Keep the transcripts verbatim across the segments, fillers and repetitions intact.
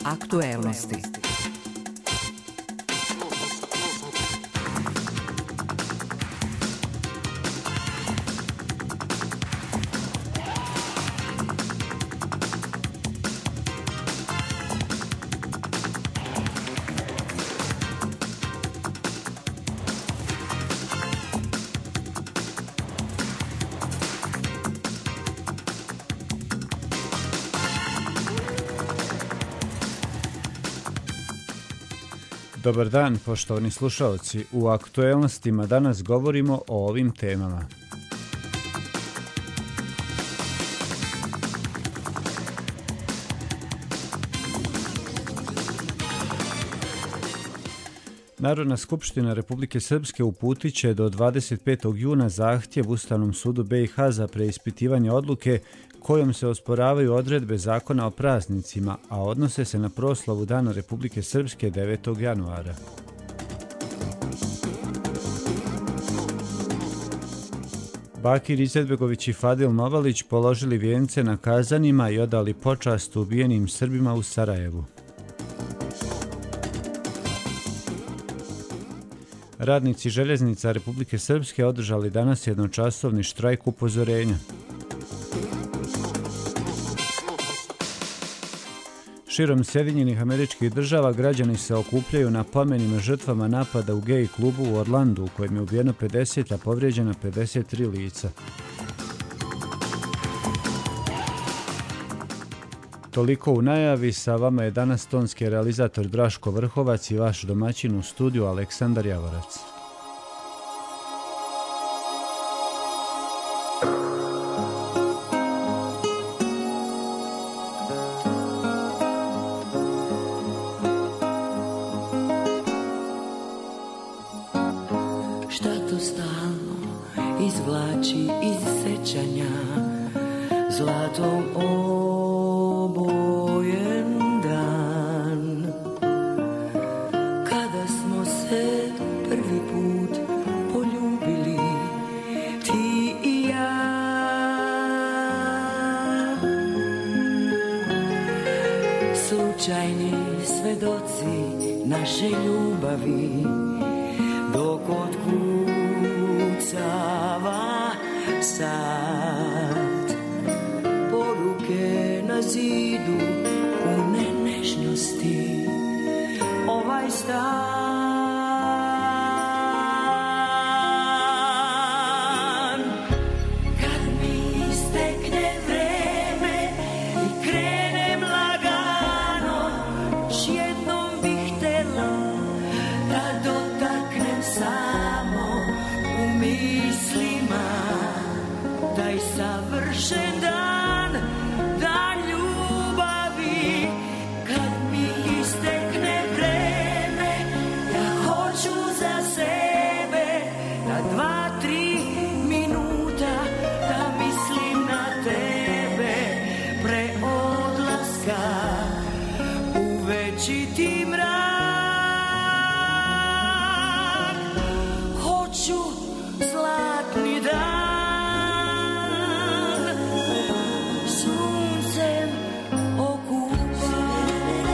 Aktuelnosti. Dobar dan, poštovani slušaoci. U aktuelnostima danas govorimo o ovim temama. Narodna skupština Republike Srpske uputit će do dvadeset petog juna zahtjev Ustavnom sudu B i H za preispitivanje odluke kojom se osporavaju odredbe Zakona o praznicima, a odnose se na proslavu Dana Republike Srpske devetog januara. Bakir Izetbegović i Fadil Novalić položili vijence na Kazanima i odali počast ubijenim Srbima u Sarajevu. Radnici željeznica Republike Srpske održali danas jednočasovni štrajk upozorenja. Širom Sjedinjenih Američkih Država građani se okupljaju na pomenima žrtvama napada u gej klubu u Orlandu u kojem je ubijeno pedeset, a povrijeđeno pedeset tri lica. Toliko u najavi, sa vama je danas tonski realizator Draško Vrhovac i vaš domaćin u studiju Aleksandar Javorac. Šta to stalno izvlači iz sećanja zlatom obojen dan, kada smo se prvi put poljubili ti i ja. Slučajni svedoci naše ljubavi, dok otkucava sad, poruke na zidu pune nežnosti, ovaj stan. Kad mi istekne vreme i krenem lagano, još jednom bih htjela da dotaknem samo u mislima taj savršen dan, dan ljubavi. Kad mi istekne vreme, ja hoću za sebe da dva, tri minuta da mislim na tebe pre odlaska u večiti mrak. Hoću zlatni dan, suncem okupan.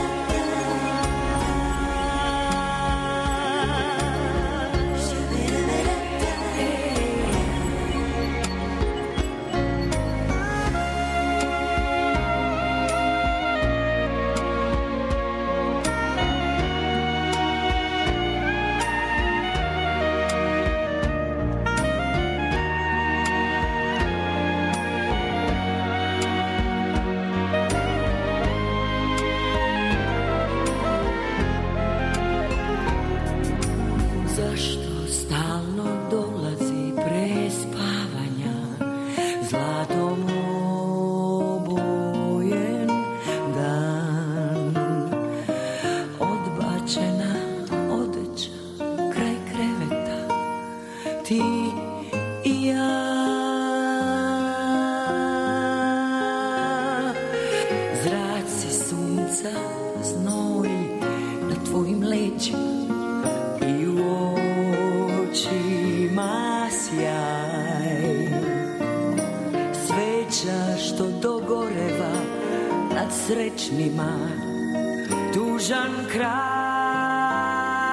Zašto stalno dolazi pre spavanja zlatom obojen dan, odbačena odeća kraj kreveta, ti i ja. Zraci sunca, znoj na tvojim leđima i u očima sjaj. Sveća što dogoreva nad srećnima, tužan kraj.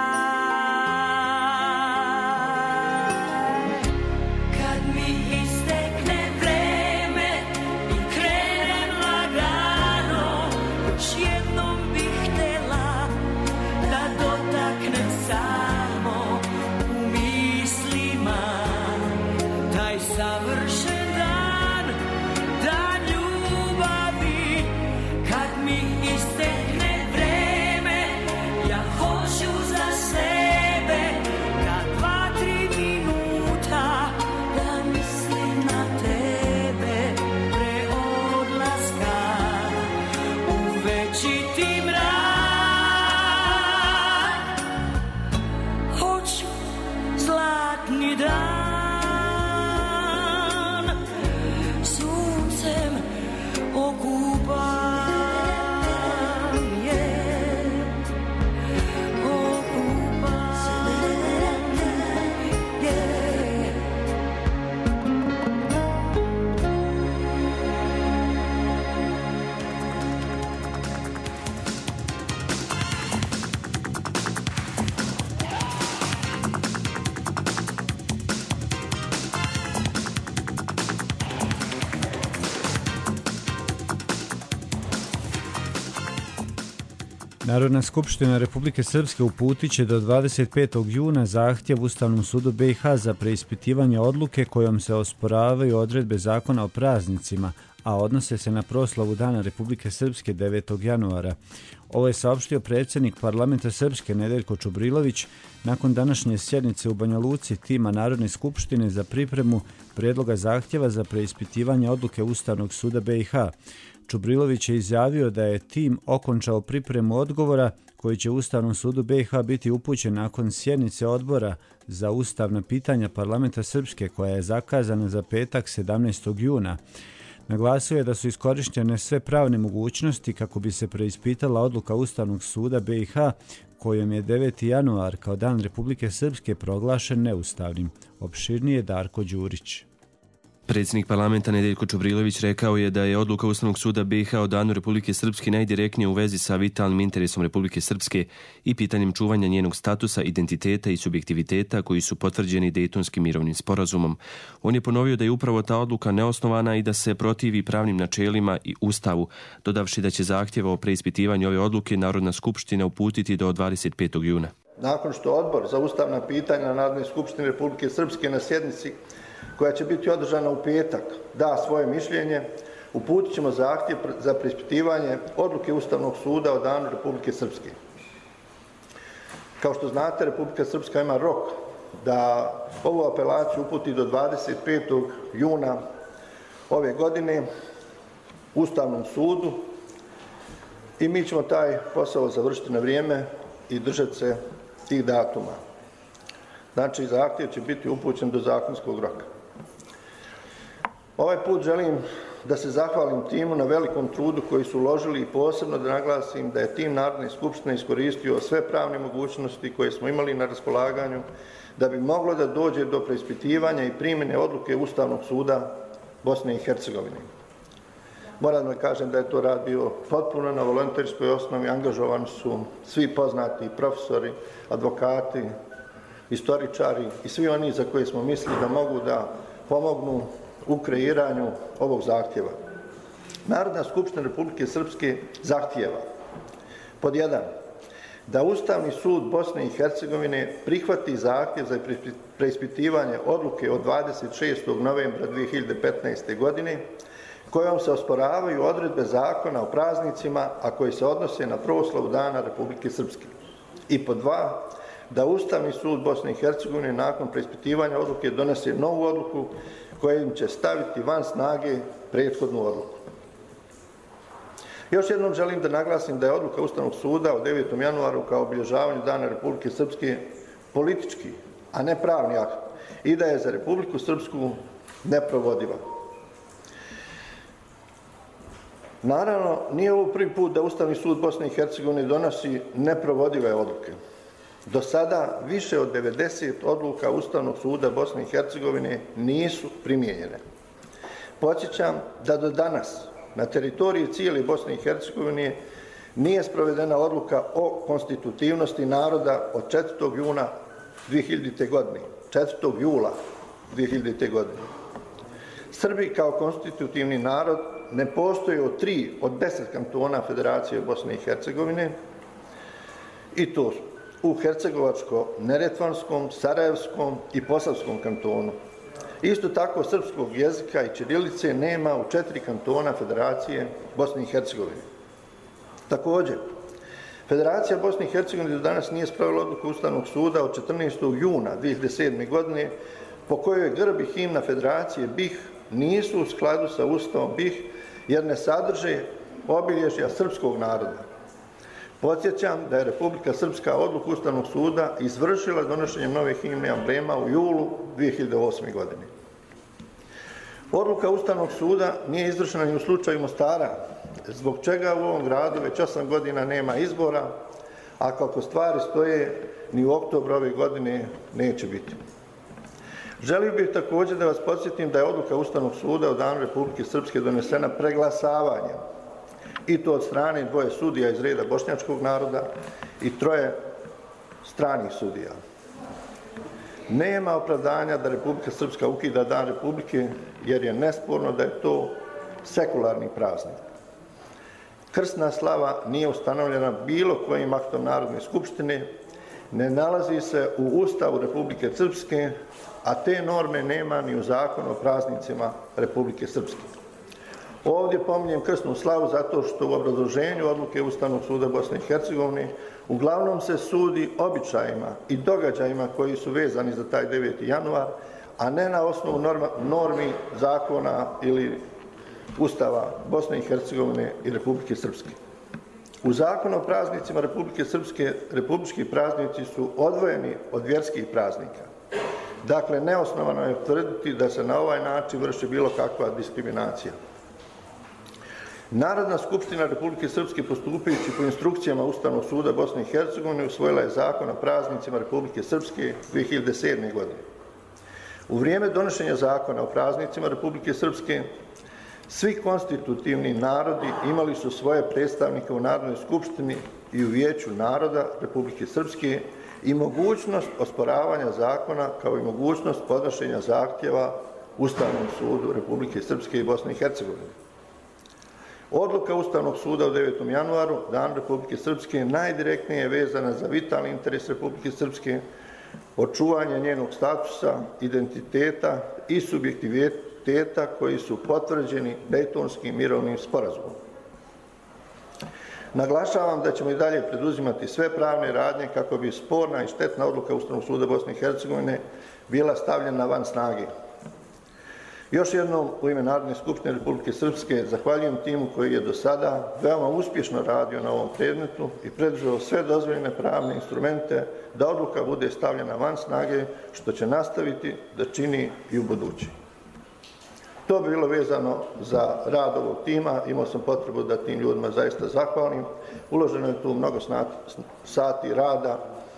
Kad mi istekne vreme i krenem lagano, još jednom bih htjela da dotaknem samo u mislima taj savršen dan, dan ljubavi. Kad mi istekne vreme, ja hoću za sebe da dva, tri minuta da mislim na tebe pre odlaska u večiti mrak. Hoću zlatni dan, suncem okupan. Narodna skupština Republike Srpske uputit će do dvadeset petog juna zahtjev Ustavnom sudu B i H za preispitivanje odluke kojom se osporavaju odredbe zakona o praznicima, a odnose se na proslavu Dana Republike Srpske devetog januara. Ovo je saopštio predsjednik Parlamenta Srpske Nedeljko Čubrilović nakon današnje sjednice u Banja Luci tima Narodne skupštine za pripremu prijedloga zahtjeva za preispitivanje odluke Ustavnog suda B i H. Čubrilović je izjavio da je tim okončao pripremu odgovora koji će Ustavnom sudu B i H biti upućen nakon sjednice odbora za ustavna pitanja Parlamenta Srpske koja je zakazana za petak sedamnaestog juna. Naglasio je da su iskorištene sve pravne mogućnosti kako bi se preispitala odluka Ustavnog suda B i H kojom je deveti januar kao Dan Republike Srpske proglašen neustavnim. Opširnije Darko Đurić. Predsjednik parlamenta Nedeljko Čubrilović rekao je da je odluka Ustavnog suda B i H o Danu Republike Srpske najdirektnije u vezi sa vitalnim interesom Republike Srpske i pitanjem čuvanja njenog statusa, identiteta i subjektiviteta koji su potvrđeni Dejtonskim mirovnim sporazumom. On je ponovio da je upravo ta odluka neosnovana i da se protivi pravnim načelima i Ustavu, dodavši da će zahtjeva o preispitivanju ove odluke Narodna skupština uputiti do dvadeset petog juna. Nakon što Odbor za ustavna pitanja Narodne skupštine Republike Srpske na sjednici koja će biti održana u petak, da svoje mišljenje, uputit ćemo zahtjev za preispitivanje odluke Ustavnog suda o Danu Republike Srpske. Kao što znate, Republika Srpska ima rok da ovu apelaciju uputi do dvadeset petog juna ove godine Ustavnom sudu i mi ćemo taj posao završiti na vrijeme i držati se tih datuma. Znači, zahtjev će biti upućen do zakonskog roka. Ovaj put želim da se zahvalim timu na velikom trudu koji su uložili i posebno da naglasim da je tim Narodne skupštine iskoristio sve pravne mogućnosti koje smo imali na raspolaganju da bi moglo da dođe do preispitivanja i primjene odluke Ustavnog suda Bosne i Hercegovine. Moram da kažem da je to rad bio potpuno na volonterskoj osnovi, angažovani su svi poznati profesori, advokati, istoričari i svi oni za koje smo mislili da mogu da pomognu u kreiranju ovog zahtjeva. Narodna skupština Republike Srpske zahtjeva pod jedan, da Ustavni sud Bosne i Hercegovine prihvati zahtjev za preispitivanje odluke od dvadeset šestog novembra dvije hiljade petnaeste. godine kojom se osporavaju odredbe zakona o praznicima, a koji se odnose na proslavu Dana Republike Srpske. I pod dva, da Ustavni sud Bosne i Hercegovine nakon preispitivanja odluke donese novu odluku kojim će staviti van snage prethodnu odluku. Još jednom želim da naglasim da je odluka Ustavnog suda od devetog januaru kao obilježavanju Dana Republike Srpske politički, a ne pravni akt i da je za Republiku Srpsku neprovodiva. Naravno, nije ovo prvi put da Ustavni sud Bosne i Hercegovine donosi neprovodive odluke. Do sada više od devedeset odluka Ustavnog suda Bosne i Hercegovine nisu primijenjene. Podsjećam da do danas na teritoriji cijele Bosne i Hercegovine nije sprovedena odluka o konstitutivnosti naroda od četvrtog juna dvije hiljadite. godine. četvrtog jula dvije hiljadite. godine. Srbi kao konstitutivni narod ne postoje od tri od deset kantona Federacije Bosne i Hercegovine, i to u Hercegovačko-neretvanskom, Sarajevskom i Posavskom kantonu. Isto tako srpskog jezika i ćirilice nema u četiri kantona Federacije Bosne i Hercegovine. Također, Federacija Bosne i Hercegovine do danas nije spravila odluku Ustavnog suda od četrnaestog juna dvije hiljadite sedme. godine po kojoj grb i himna Federacije B i H nisu u skladu sa Ustavom B i H jer ne sadrže obilježja srpskog naroda. Podsjećam da je Republika Srpska odluku Ustavnog suda izvršila donošenjem nove himne amblema u julu dvije hiljadite osme. godine. Odluka Ustavnog suda nije izvršena ni u slučaju Mostara, zbog čega u ovom gradu već osam godina nema izbora, a kako stvari stoje, ni u oktobru ove godine neće biti. Želio bih također da vas podsjetim da je odluka Ustavnog suda o danu Republike Srpske donesena preglasavanjem, i to od strane dvoje sudija iz reda bošnjačkog naroda i troje stranih sudija. Nema opravdanja da Republika Srpska ukida dan Republike, jer je nesporno da je to sekularni praznik. Krsna slava nije ustanovljena bilo kojim aktom Narodne skupštine, ne nalazi se u Ustavu Republike Srpske, a te norme nema ni u Zakonu o praznicima Republike Srpske. Ovdje pominjem krsnu slavu zato što u obrazloženju odluke Ustavnog suda Bosne i Hercegovine uglavnom se sudi običajima i događajima koji su vezani za taj deveti januar, a ne na osnovu norma, normi zakona ili Ustava Bosne i Hercegovine i Republike Srpske. U Zakonu o praznicima Republike Srpske republički praznici su odvojeni od vjerskih praznika. Dakle, neosnovano je tvrditi da se na ovaj način vrši bilo kakva diskriminacija. Narodna skupština Republike Srpske, postupajući po instrukcijama Ustavnog suda Bosne i Hercegovine, usvojila je Zakon o praznicima Republike Srpske dvije hiljadite sedme. godine. U vrijeme donošenja Zakona o praznicima Republike Srpske svi konstitutivni narodi imali su svoje predstavnike u Narodnoj skupštini i u Vijeću naroda Republike Srpske i mogućnost osporavanja zakona, kao i mogućnost podnošenja zahtjeva Ustavnom sudu Republike Srpske i Bosne i Hercegovine. Odluka Ustavnog suda od devetog januara, dan Republike Srpske, najdirektnije je vezana za vitalni interes Republike Srpske, očuvanje njenog statusa, identiteta i subjektiviteta koji su potvrđeni Dejtonskim mirovnim sporazumom. Naglašavam da ćemo i dalje preduzimati sve pravne radnje kako bi sporna i štetna odluka Ustavnog suda Bosne i Hercegovine bila stavljena van snage. Još jednom u ime Narodne skupštine Republike Srpske zahvaljujem timu koji je do sada veoma uspješno radio na ovom predmetu i predržao sve dozvoljene pravne instrumente da odluka bude stavljena van snage, što će nastaviti da čini i u budući. To bi bilo vezano za rad ovog tima, imao sam potrebu da tim ljudima zaista zahvalim. Uloženo je tu mnogo sati rada,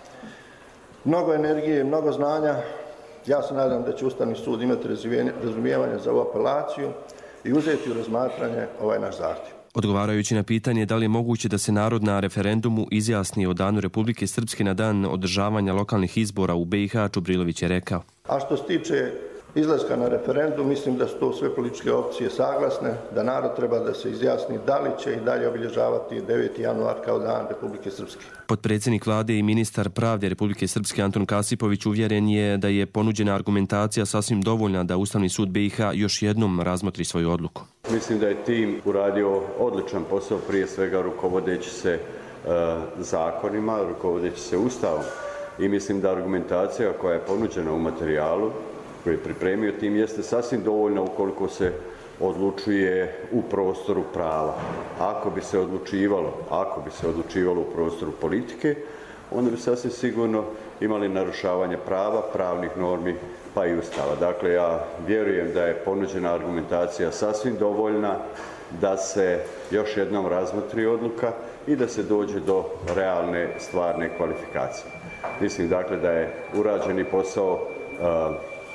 mnogo energije, mnogo znanja. Ja se nadam da će Ustavni sud imati razumijevanje za ovu apelaciju i uzeti u razmatranje ovaj naš zahtjev. Odgovarajući na pitanje da li je moguće da se narod na referendumu izjasni o danu Republike Srpske na dan održavanja lokalnih izbora u B i H, Čubrilović je rekao. A što se tiče izlaska na referendum, mislim da su to sve političke opcije saglasne, da narod treba da se izjasni da li će i dalje obilježavati deveti januar kao dan Republike Srpske. Potpredsjednik vlade i ministar pravde Republike Srpske Antun Kasipović uvjeren je da je ponuđena argumentacija sasvim dovoljna da Ustavni sud B i H još jednom razmotri svoju odluku. Mislim da je tim uradio odličan posao, prije svega rukovodeći se uh, zakonima, rukovodeći se Ustavom, i mislim da argumentacija koja je ponuđena u materijalu koji je pripremio tim jeste sasvim dovoljna ukoliko se odlučuje u prostoru prava. Ako bi se odlučivalo, ako bi se odlučivalo u prostoru politike, onda bi sasvim sigurno imali narušavanje prava, pravnih normi, pa i Ustava. Dakle, ja vjerujem da je ponuđena argumentacija sasvim dovoljna da se još jednom razmotri odluka i da se dođe do realne stvarne kvalifikacije. Mislim dakle da je urađeni posao uh,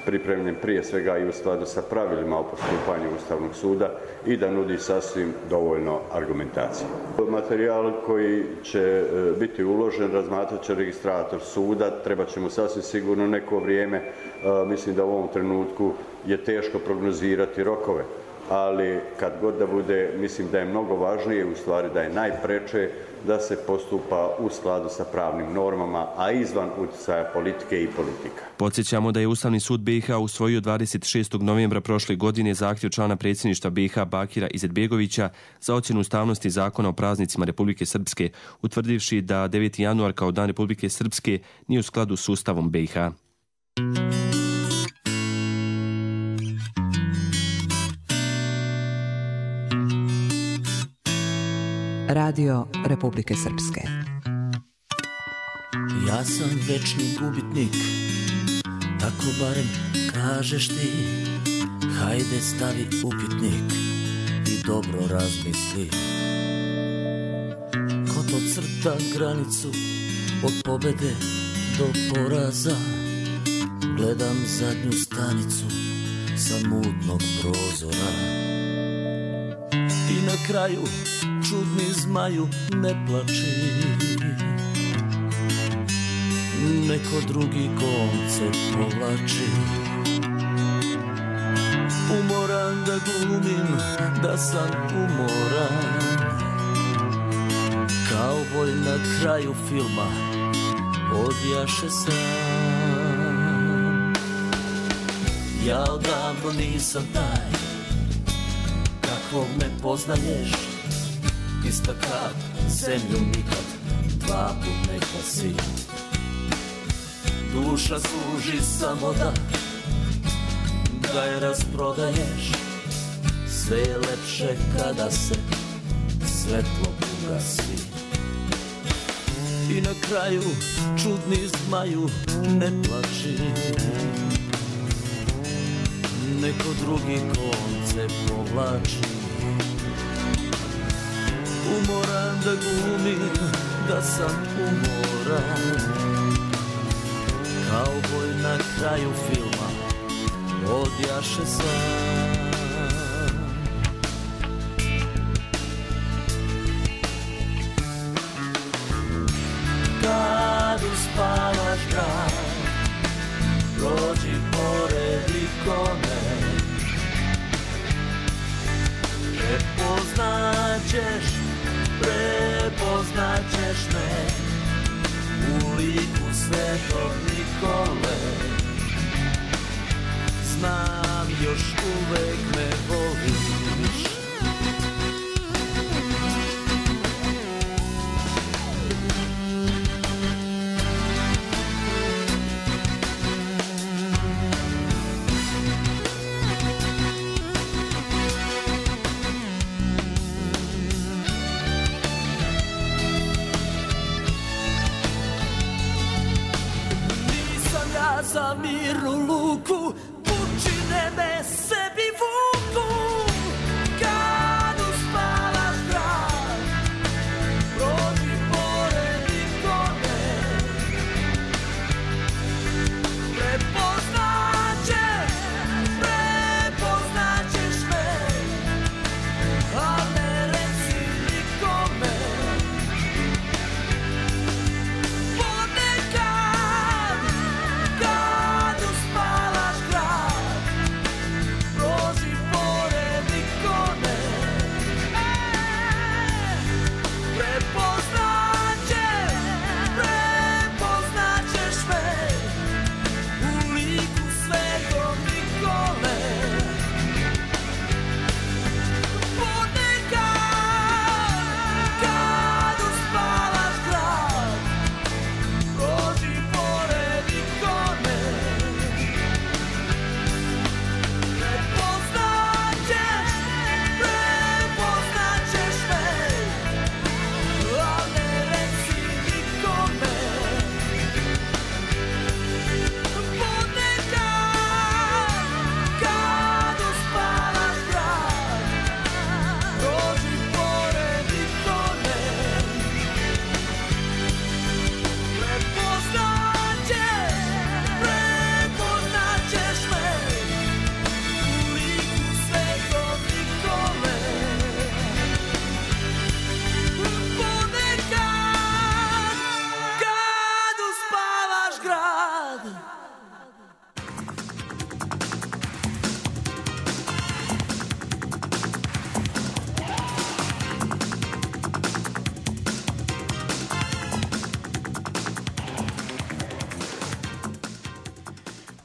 pripremljen prije svega i u skladu sa pravilima o postupanju Ustavnog suda i da nudi sasvim dovoljno argumentacije. Materijal koji će biti uložen razmatrat će registrator suda, treba će mu sasvim sigurno neko vrijeme. Mislim da u ovom trenutku je teško prognozirati rokove, ali kad god da bude, mislim da je mnogo važnije, u stvari da je najpreče da se postupa u skladu sa pravnim normama, a izvan utjecaja politike i politika. Podsjećamo da je Ustavni sud B i H usvojio dvadeset šestog novembra prošle godine zahtjev člana predsjedništva B i H Bakira Izetbegovića za ocjenu ustavnosti Zakona o praznicima Republike Srpske, utvrdivši da deveti januar kao Dan Republike Srpske nije u skladu s Ustavom B i H. Radio Republike Srpske. Ja sam večni gubitnik, tako barem kažeš ti. Hajde stavi upitnik i dobro razmisli. Ko to crta granicu od pobede do poraza? Gledam zadnju stanicu sa mutnog prozora. I na kraju čudni zmaju ne plači, neko drugi koncept povlači. Umoran da glumim da sam umoran, kauboj na kraju filma odjaše sam. Ja odavno nisam taj kakvog me poznaješ, ista kap, zemlju nikad dva put ne klasi. Duša služi samo da, da je rasprodaješ. Sve je lepše kada se svetlo ugasi. I na kraju čudni zmaju ne plači, neko drugi koncept povlači. Umoran da glumim da sam umoran, kauboj na kraju filma odjaše sam. Kad uspavaš grad, prođi pored ikone, prepoznaćeš, prepoznaćeš me u liku Svetog Nikole. Znam, još uvek me voliš. Za mirnu luku pučine me sebi vuku. Kad uspavaš grad, prođi pored ikone, prepoznaćeš, prepoznaćeš me, a ne reci nikome. Ponekad kad uspavaš grad,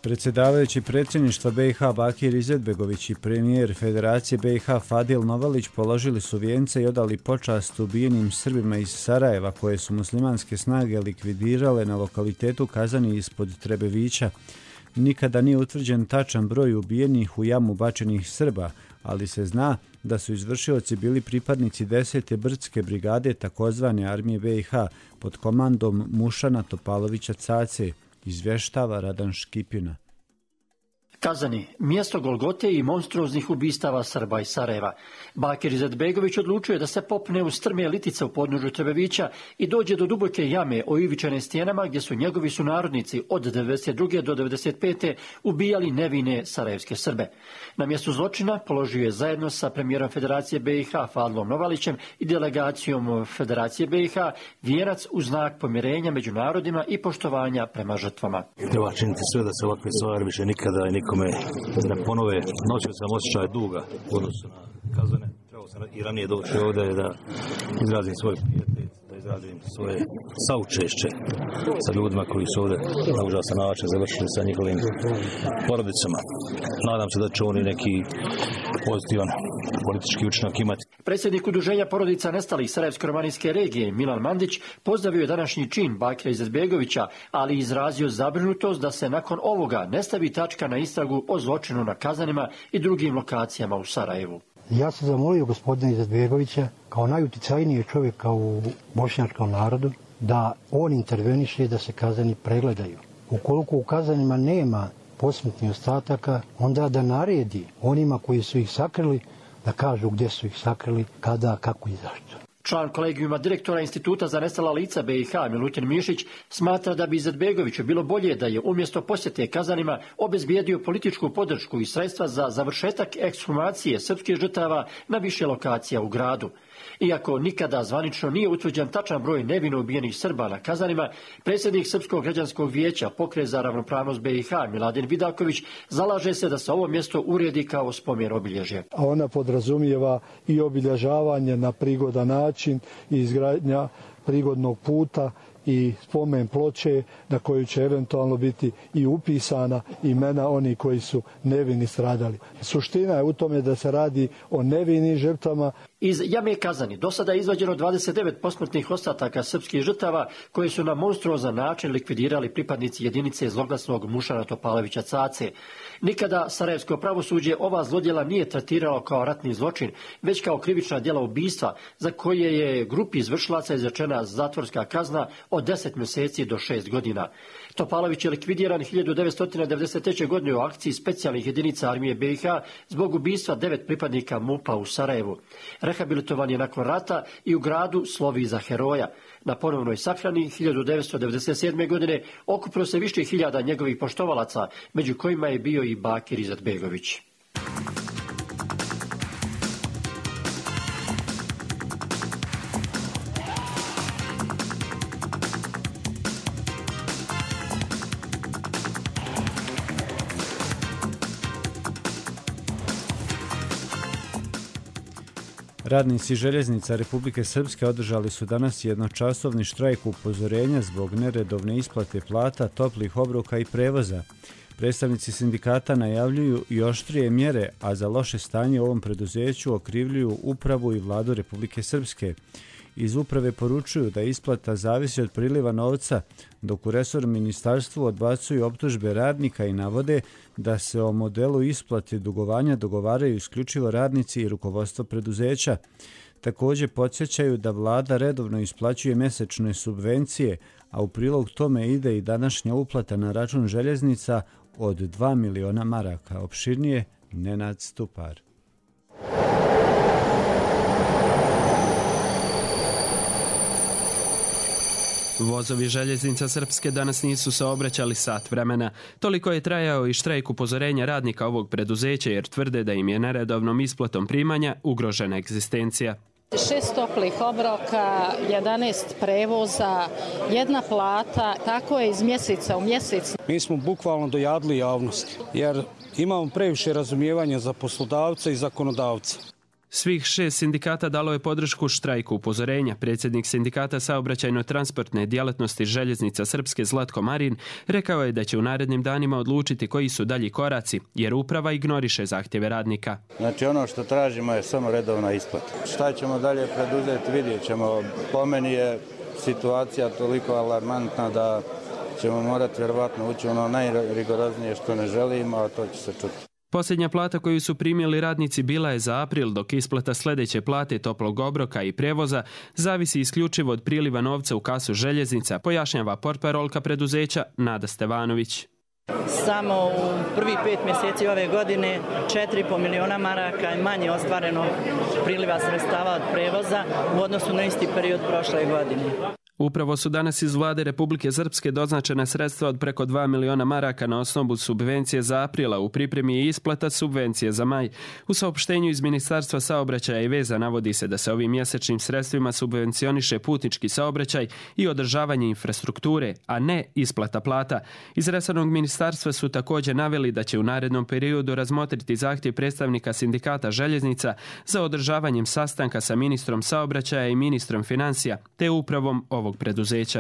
Predsjedavajući predsjedništva B i H Bakir Izetbegović i premijer Federacije B i H Fadil Novalić položili su vijence i odali počast ubijenim Srbima iz Sarajeva koje su muslimanske snage likvidirale na lokalitetu Kazani ispod Trebevića. Nikada nije utvrđen tačan broj ubijenih u jamu bačenih Srba, ali se zna da su izvršioci bili pripadnici desete brdske brigade takozvane armije B i H pod komandom Mušana Topalovića Cace, izvještava Radan Škipina. Kazani, mjesto Golgote i monstruoznih ubistava Srba iz Sarajeva. Bakir Izetbegović odlučuje da se popne u strme litice u podnožju Trebevića i dođe do duboke jame oivičene stijenama gdje su njegovi sunarodnici od devedeset druge do devedeset pete ubijali nevine sarajevske Srbe. Na mjestu zločina položio je zajedno sa premijerom Federacije B i H Fadlom Novalićem i delegacijom Federacije B i H vijenac u znak pomirenja među narodima i poštovanja prema žrtvama. Treba činiti sve da se ovakve stvari više nikada i nikome ne ponove. Nosio sam osjećaj duga u odnosu na Kazane. Trebao sam i ranije doći ovdje da izrazim svoj pijetet, da izrazim svoje saučešće sa ljudima koji su ovdje na užasan način završili sa njihovim porodicama. Nadam se da će oni neki pozitivan politički učinak imati. Predsjednik Udruženja porodica nestalih Sarajevsko-romanijske regije Milan Mandić pozdravio je današnji čin Bakira Izetbegovića, ali izrazio zabrinutost da se nakon ovoga ne stavi tačka na istragu o zločinu na Kazanima i drugim lokacijama u Sarajevu. Ja sam zamolio gospodina Izetbegovića kao najuticajnijeg čovjeka u bošnjačkom narodu da on interveniše da se Kazani pregledaju. Ukoliko u Kazanima nema posmrtnih ostataka, onda da naredi onima koji su ih sakrili da kažu gdje su ih sakrili, kada, kako i zašto. Član kolegijuma direktora Instituta za nestala lica B i H Milutin Mišić smatra da bi Izetbegoviću bilo bolje da je umjesto posjete Kazanima obezbijedio političku podršku i sredstva za završetak ekshumacije srpskih žrtava na više lokacija u gradu. Iako nikada zvanično nije utvrđen tačan broj nevino ubijenih Srba na Kazanima, predsjednik Srpskog građanskog vijeća Pokret za ravnopravnost B i H Miladin Vidaković zalaže se da se ovo mjesto uredi kao spomen obilježje. A ona podrazumijeva i obilježavanje na prigodan način i izgradnja prigodnog puta i spomen ploče na koju će eventualno biti i upisana imena oni koji su nevini stradali. Suština je u tome da se radi o nevinim žrtvama. Iz jame Kazani do sada je izvađeno dvadeset devet posmrtnih ostataka srpskih žrtava koje su na monstruozan način likvidirali pripadnici jedinice zloglasnog Mušana Topalovića Cace. Nikada sarajevsko pravosuđe ova zlodjela nije tretiralo kao ratni zločin, već kao krivična djela ubistva za koje je grupi izvršilaca izrečena zatvorska kazna od deset mjeseci do šest godina. Topalović je likvidiran hiljadu devetsto devedeset treće. godine u akciji specijalnih jedinica armije B i H zbog ubistva devet pripadnika MUP-a u Sarajevu. Rehabilitovan je nakon rata i u gradu slovi za heroja. Na ponovnoj sahrani hiljadu devetsto devedeset sedme. godine okupilo se više hiljada njegovih poštovalaca, među kojima je bio i Bakir Izetbegović. Radnici željeznica Republike Srpske održali su danas jednočasovni štrajk upozorenja zbog neredovne isplate plata, toplih obroka i prevoza. Predstavnici sindikata najavljuju i oštrije mjere, a za loše stanje u ovom preduzeću okrivljuju upravu i vladu Republike Srpske. Iz uprave poručuju da isplata zavisi od priliva novca, dok u resornom ministarstvu odbacuju optužbe radnika i navode da se o modelu isplate dugovanja dogovaraju isključivo radnici i rukovodstvo preduzeća. Također podsjećaju da vlada redovno isplaćuje mjesečne subvencije, a u prilog tome ide i današnja uplata na račun željeznica od dva miliona maraka. Opširnije Nenad Stupar. Vozovi željeznica Srpske danas nisu saobraćali sat vremena. Toliko je trajao i štrajk upozorenja radnika ovog preduzeća jer tvrde da im je neredovnom isplatom primanja ugrožena egzistencija. Šest toplih obroka, jedanaest prevoza, jedna plata, tako je iz mjeseca u mjesec. Mi smo bukvalno dojadili javnosti jer imamo previše razumijevanja za poslodavca i zakonodavca. Svih šest sindikata dalo je podršku štrajku upozorenja. Predsjednik sindikata saobraćajno-transportne djelatnosti Željeznica Srpske Zlatko Marin rekao je da će u narednim danima odlučiti koji su dalji koraci, jer uprava ignoriše zahtjeve radnika. Znači ono što tražimo je samo redovna isplata. Šta ćemo dalje preduzeti, vidjet ćemo. Po meni je situacija toliko alarmantna da ćemo morati vjerovatno ući ono najrigoroznije što ne želimo, a to će se čuti. Posljednja plata koju su primili radnici bila je za april, dok isplata sljedeće plate toplog obroka i prijevoza zavisi isključivo od priliva novca u kasu željeznica, pojašnjava portparolka preduzeća Nada Stevanović. Samo u prvi pet mjeseci ove godine četiri i pol miliona maraka je manje ostvareno priliva sredstava od prevoza u odnosu na isti period prošle godine. Upravo su danas iz vlade Republike Srpske doznačena sredstva od preko dva miliona maraka na osnovu subvencije za aprila. U pripremi je isplata subvencije za maj. U saopštenju iz Ministarstva saobraćaja i veza navodi se da se ovim mjesečnim sredstvima subvencioniše putnički saobraćaj i održavanje infrastrukture, a ne isplata plata. Iz resornog ministarstva su također naveli da će u narednom periodu razmotriti zahtjev predstavnika sindikata željeznica za održavanjem sastanka sa ministrom saobraćaja i ministrom financija, te upravom ovog preduzeća.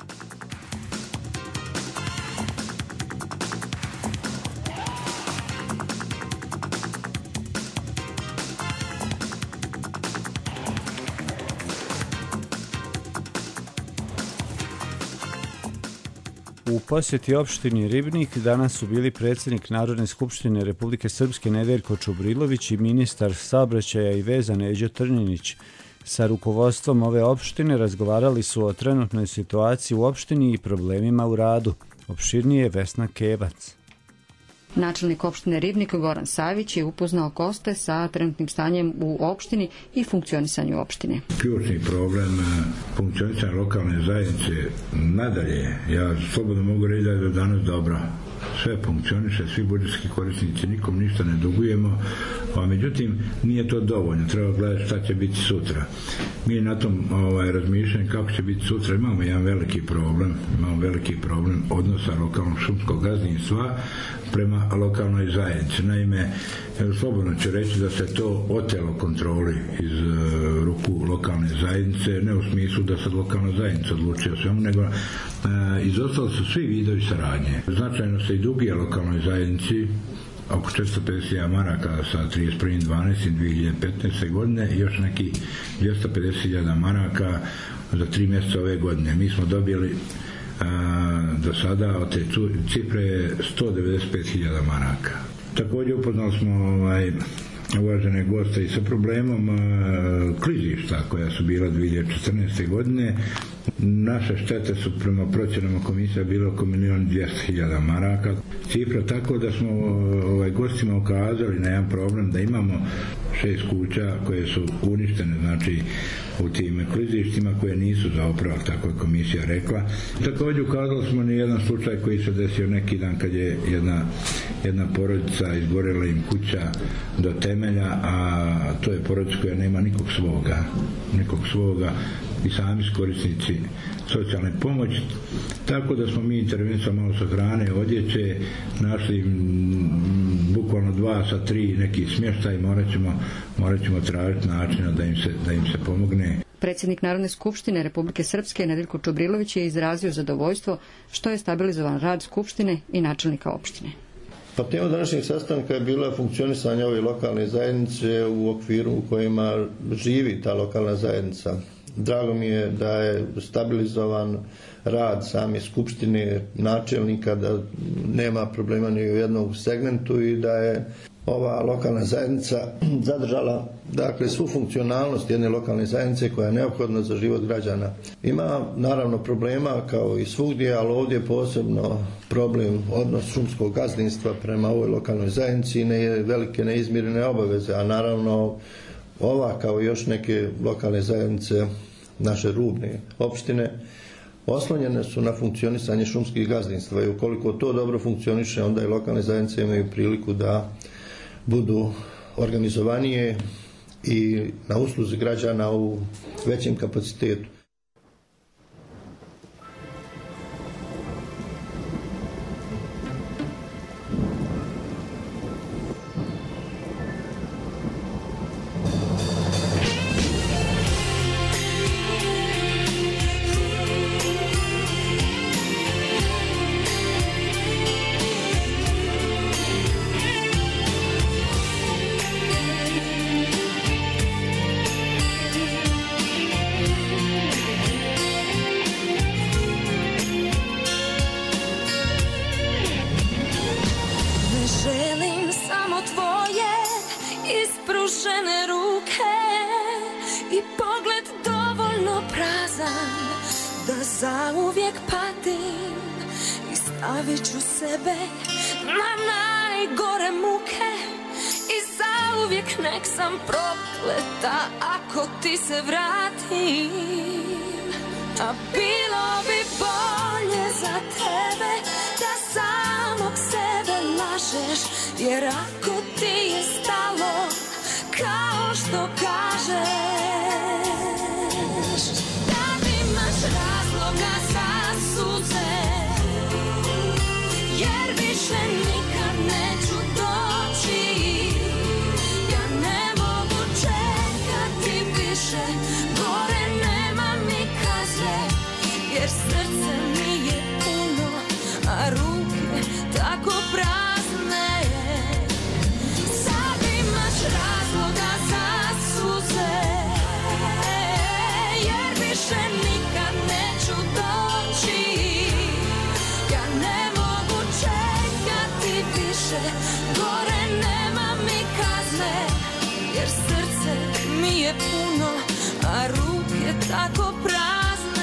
U posjeti opštini Ribnik danas su bili predsjednik Narodne skupštine Republike Srpske Nedeljko Čubrilović i ministar saobraćaja i veza Neđo Trninić. Sa rukovodstvom ove opštine razgovarali su o trenutnoj situaciji u opštini i problemima u radu. Opširnije Vesna Kebac. Načelnik opštine Ribnik Goran Savić je upoznao goste sa trenutnim stanjem u opštini i funkcionisanju opštine. Ključni problem funkcionisanja lokalne zajednice nadalje, ja slobodno mogu reći da je do danas dobro. Sve funkcioniše, svi budžetski korisnici, nikom ništa ne dugujemo, a međutim nije to dovoljno, treba gledati šta će biti sutra. Mi na tom ovaj, razmišljanju kako će biti sutra imamo jedan veliki problem, imamo veliki problem odnosa lokalnog šumskog gazdinstva prema lokalnoj zajednici. Naime, slobodno ću reći da se to otelo kontroli iz uh, ruku lokalne zajednice, ne u smislu da sad lokalna zajednica odlučuje o svemu, nego uh, izostali su svi vidovi saradnje. Značajno se i duguje lokalnoj zajednici oko četiristo pedeset hiljada maraka sa trideset prvog dvanaestog dvije hiljade petnaeste. godine i još neki dvjesto pedeset hiljada maraka za tri mjeseca ove godine. Mi smo dobili a, do sada od te cifre sto devedeset pet hiljada maraka. Također upoznali smo ovaj, uvažene goste i sa problemom a, klizišta koja su bila dvije hiljade četrnaeste. godine. Naše štete su prema procjenama komisija bile oko milijon dvjesto hiljada maraka. Cifra tako da smo ovaj, gostima ukazali na jedan problem da imamo šest kuća koje su uništene, znači u tim klizištima koje nisu za opravak, tako je komisija rekla. Također ukazali smo na jedan slučaj koji se desio neki dan kad je jedna, jedna porodica izgorela im kuća do temelja, a to je porodica koja nema nikog svoga, nikog svoga i sami korisnici socijalne pomoći, tako da smo mi intervencijom malo sa hrane, odjeće, našli bukvalno dva sa tri neki smještaj, morat ćemo, morat ćemo tražiti načina da im se, da im se pomogne. Predsjednik Narodne skupštine Republike Srpske Nedeljko Čubrilović je izrazio zadovoljstvo što je stabilizovan rad skupštine i načelnika opštine. Pa tema današnjeg sastanka je bila funkcionisanje ove lokalne zajednice u okviru u kojima živi ta lokalna zajednica. Drago mi je da je stabilizovan rad same skupštine, načelnika, da nema problema ni u jednom segmentu i da je ova lokalna zajednica zadržala dakle svu funkcionalnost jedne lokalne zajednice koja je neophodna za život građana. Ima naravno problema kao i svugdje, ali ovdje je posebno problem odnos šumskog gazdinstva prema ovoj lokalnoj zajednici i ne, velike neizmirene obaveze, a naravno ova kao i još neke lokalne zajednice naše rubne opštine oslonjene su na funkcionisanje šumskih gazdinstva i ukoliko to dobro funkcioniše, onda i lokalne zajednice imaju priliku da budu organizovanije i na usluzi građana u većem kapacitetu. i pogled dovoljno prazan da zauvijek patim i stavit ću sebe na najgore muke i zauvijek nek sam prokleta ako ti se vratim. A bilo bi bolje za tebe da samog sebe lažeš, jer ako ti je stalo kao što kažeš, da imaš razloga za suze, jer više nikad neću doći. Ja ne mogu čekati više, gore nema mi kaze, jer srce mi je puno, a ruke tako prazne. Sad imaš razloga za suze, jer više nikad neću doći. Ja ne mogu čekati više, gore nema mi kazne, jer srce mi je puno, a ruke tako prazne.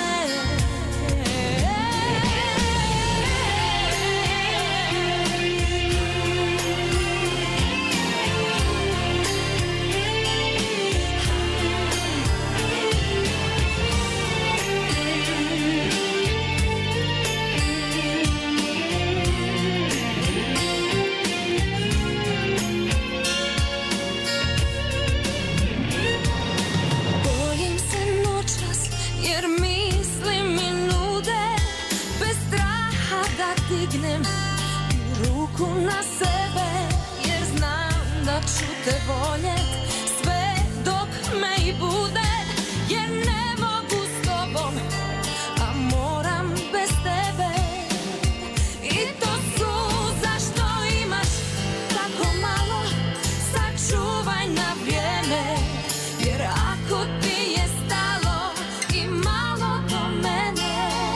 Dignem i ruku na sebe, jer znam da ću te voljet sve dok me i bude, jer ne mogu s tobom, a moram bez tebe. I to su zašto imaš tako malo, sačuvaj na vrijeme, jer ako ti je stalo i malo do mene,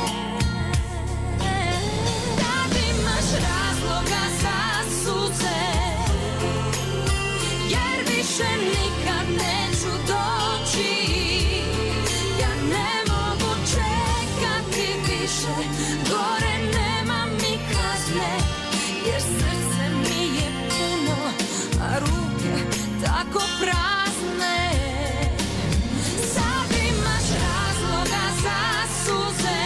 razloga za suze, jer više nikad neću doći. Ja ne mogu čekati više, gore nema mi kazne, jer srce mi je puno, a ruke tako prazne. Sad imaš razloga za suze,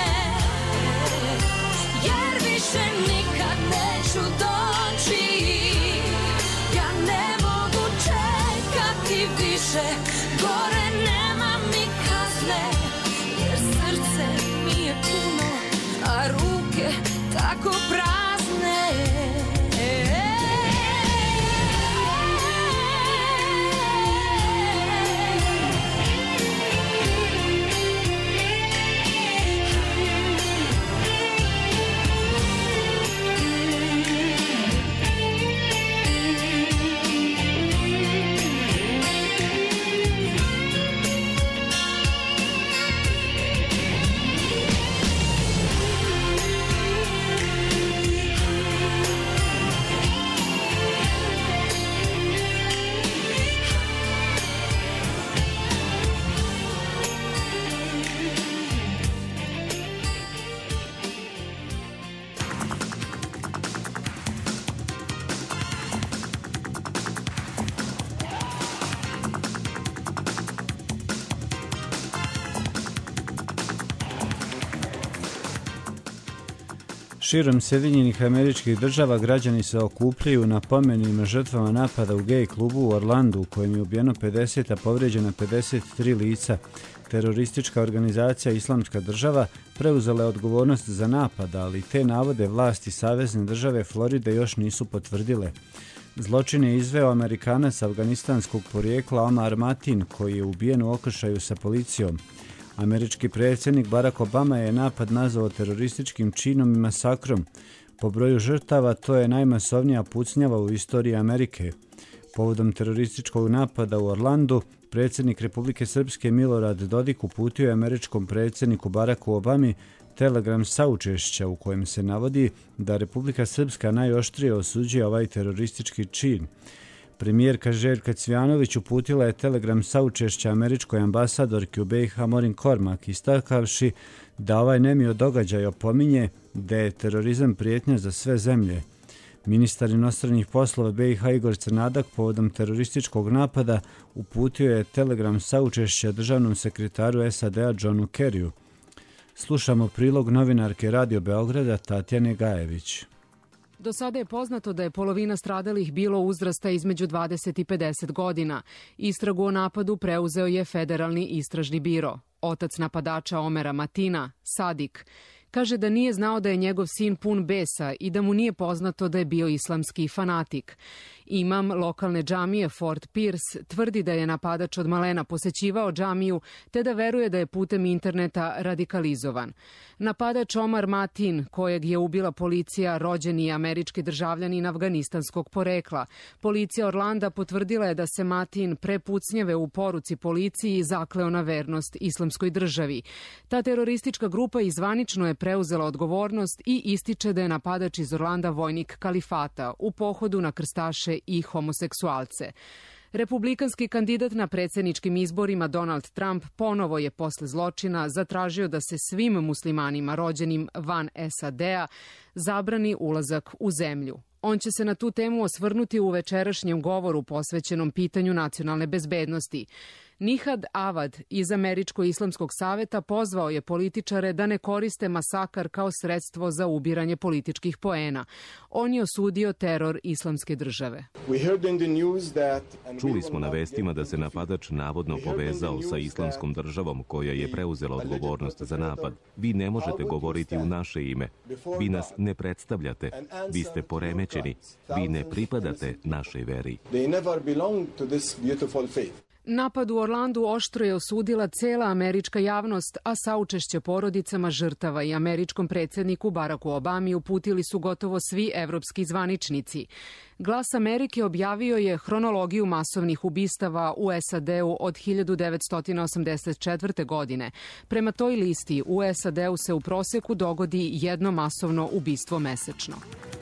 jer više nikad neću doći. Ja ne mogu čekati više, gore nema mi kazne, jer srce mi je puno, a ruke tako prazne. Širom Sjedinjenih Američkih Država građani se okupljaju na pomenima žrtvama napada u gej klubu u Orlandu u kojem je ubijeno pedeset, a povrijeđena pedeset tri lica. Teroristička organizacija Islamska država preuzela je odgovornost za napad, ali te navode vlasti Savezne države Floride još nisu potvrdile. Zločin je izveo Amerikanac afganistanskog porijekla Omar Matin, koji je ubijen u okršaju sa policijom. Američki predsjednik Barack Obama je napad nazvao terorističkim činom i masakrom. Po broju žrtava to je najmasovnija pucnjava u istoriji Amerike. Povodom terorističkog napada u Orlandu, predsjednik Republike Srpske Milorad Dodik uputio je američkom predsjedniku Baracku Obami telegram saučešća u kojem se navodi da Republika Srpska najoštrije osuđuje ovaj teroristički čin. Premijerka Željka Cvjanović uputila je telegram saučešća američkoj ambasadorki u B i H Morin Kormak, istakavši da ovaj nemio događaj opominje da je terorizam prijetnja za sve zemlje. Ministar inostranih poslova B i H Igor Crnadak povodom terorističkog napada uputio je telegram saučešća državnom sekretaru S A D-a Johnu Kerryu. Slušamo prilog novinarke Radio Beograda Tatjane Gajević. Do sada je poznato da je polovina stradalih bilo uzrasta između dvadeset i pedeset godina. Istragu o napadu preuzeo je Federalni istražni biro. Otac napadača Omera Matina, Sadik, kaže da nije znao da je njegov sin pun besa i da mu nije poznato da je bio islamski fanatik. Imam lokalne džamije Fort Pierce tvrdi da je napadač od malena posećivao džamiju te da veruje da je putem interneta radikalizovan. Napadač Omar Matin, kojeg je ubila policija, rođeni američki državljanin afganistanskog porekla. Policija Orlanda potvrdila je da se Matin pre pucnjave u poruci policiji zakleo na vernost islamskoj državi. Ta teroristička grupa izvanično je preuzela odgovornost i ističe da je napadač iz Orlanda vojnik kalifata u pohodu na krstaše i homoseksualce. Republikanski kandidat na predsjedničkim izborima Donald Trump ponovo je posle zločina zatražio da se svim muslimanima rođenim van S A D-a zabrani ulazak u zemlju. On će se na tu temu osvrnuti u večerašnjem govoru posvećenom pitanju nacionalne bezbednosti. Nihad Avad iz Američko-islamskog saveta pozvao je političare da ne koriste masakar kao sredstvo za ubiranje političkih poena. On je osudio teror islamske države. Čuli smo na vestima da se napadač navodno povezao sa islamskom državom koja je preuzela odgovornost za napad. Vi ne možete govoriti u naše ime. Vi nas ne predstavljate. Vi ste poremećeni. Vi ne pripadate našoj veri. Napad u Orlandu oštro je osudila cela američka javnost, a saučešće porodicama žrtava i američkom predsjedniku Baracku Obami uputili su gotovo svi evropski zvaničnici. Glas Amerike objavio je hronologiju masovnih ubistava u S A D-u od hiljadu devetsto osamdeset četvrte. godine. Prema toj listi u S A D-u se u proseku dogodi jedno masovno ubistvo mesečno.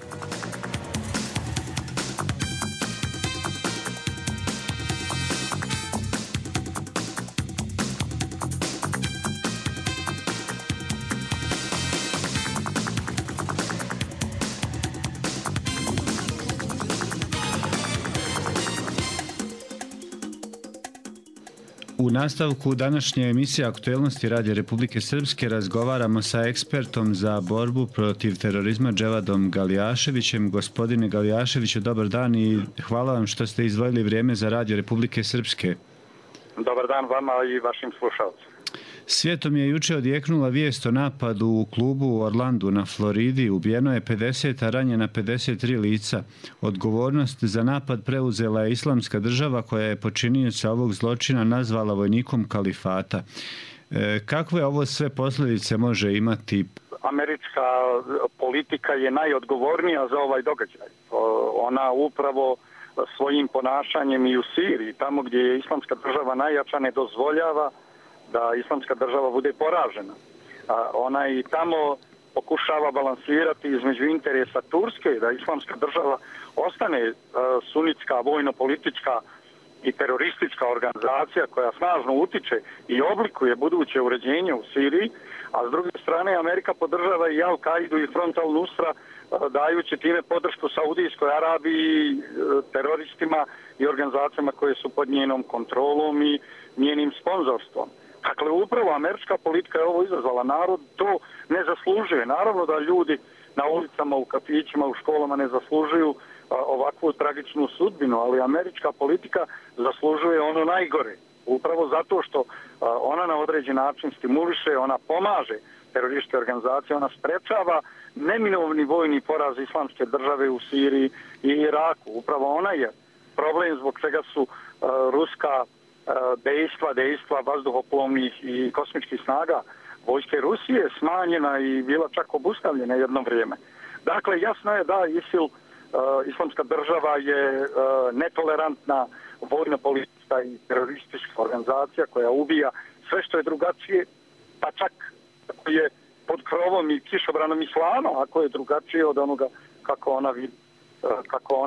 U nastavku današnje emisije Aktuelnosti Radija Republike Srpske razgovaramo sa ekspertom za borbu protiv terorizma Dževadom Galijaševićem. Gospodine Galijaševiću, dobar dan i hvala vam što ste izdvojili vrijeme za Radio Republike Srpske. Dobar dan vama i vašim slušalcima. Svijetom je juče odjeknula vijest o napadu u klubu u Orlandu na Floridi. Ubijeno je pedeset, a ranjena pedeset tri lica. Odgovornost za napad preuzela je islamska država koja je počinioca ovog zločina nazvala vojnikom kalifata. E, kakve ovo sve posljedice može imati? Američka politika je najodgovornija za ovaj događaj. Ona upravo svojim ponašanjem i u Siriji, tamo gdje je islamska država najjača, ne dozvoljava da islamska država bude poražena. A ona i tamo pokušava balansirati između interesa Turske, da islamska država ostane sunitska, vojno-politička i teroristička organizacija koja snažno utiče i oblikuje buduće uređenje u Siriji, a s druge strane Amerika podržava i Al-Kaidu i Front al-Nusra, dajući time podršku Saudijskoj Arabiji, teroristima i organizacijama koje su pod njenom kontrolom i njenim sponzorstvom. Dakle, upravo američka politika je ovo izazvala. Narod to ne zaslužuje. Naravno da ljudi na ulicama, u kafićima, u školama ne zaslužuju ovakvu tragičnu sudbinu, ali američka politika zaslužuje ono najgore. Upravo zato što ona na određen način stimuliše, ona pomaže terorističke organizacije, ona sprečava neminovni vojni poraz islamske države u Siriji i Iraku. Upravo ona je problem zbog čega su ruska dejstva, dejstva vazduhoplovnih i kosmičkih snaga vojske Rusije smanjena i bila čak obustavljena jedno vrijeme. Dakle, jasno je da ISIL, uh, islamska država, je uh, netolerantna vojna politika i teroristička organizacija koja ubija sve što je drugačije, pa čak ako je pod krovom i kišobranom islama, ako je drugačije od onoga kako ona, uh, kako ona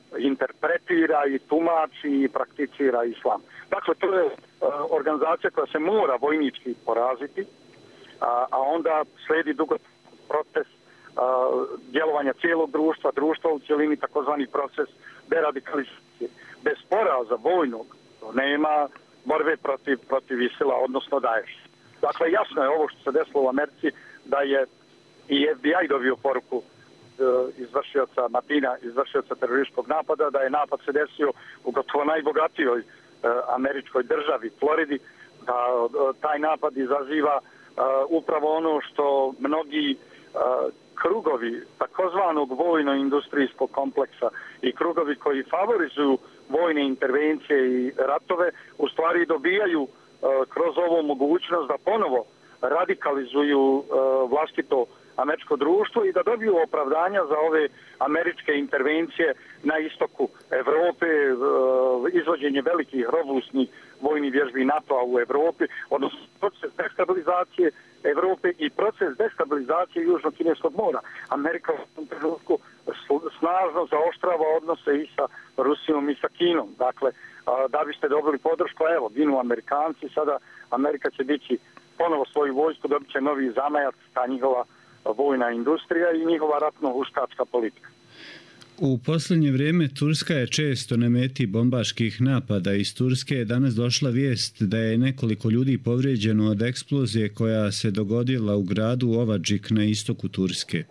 interpretira i tumači i prakticira islam. Dakle, to je organizacija koja se mora vojnički poraziti, a, a onda sledi dugotrajan proces a, djelovanja cijelog društva, društva u cjelini, takozvani proces deradikalizacije. Bez poraza vojnog nema borbe protiv, protiv Isila, odnosno Daesha. Dakle, jasno je ovo što se desilo u Americi, da je i F B I dobio poruku izvršioca Matina, izvršioca terorističkog napada, da je napad se desio u gotovo najbogatijoj američkoj državi, Floridi, da taj napad izaziva upravo ono što mnogi krugovi takozvanog vojno-industrijskog kompleksa i krugovi koji favorizuju vojne intervencije i ratove, u stvari dobijaju kroz ovu mogućnost da ponovo radikalizuju vlastito američko društvo i da dobiju opravdanja za ove američke intervencije na istoku Evrope, izvođenje velikih robustnih vojnih vježbi NATO-a u Evropi, odnosno proces destabilizacije Evrope i proces destabilizacije Južnog Kineskog mora. Amerika u tom trenutku snažno zaoštrava odnose i sa Rusijom i sa Kinom. Dakle, da biste dobili podršku, evo, ginu Amerikanci, sada Amerika će dići ponovo svoju vojsku, dobit će novi zamajac, ta njihova vojna industrija i njihova ratno-huškačka politika. U posljednje vrijeme Turska je često na meti bombaških napada. Iz Turske je danas došla vijest da je nekoliko ljudi povrijeđeno od eksplozije koja se dogodila u gradu Ovadžik na istoku Turske.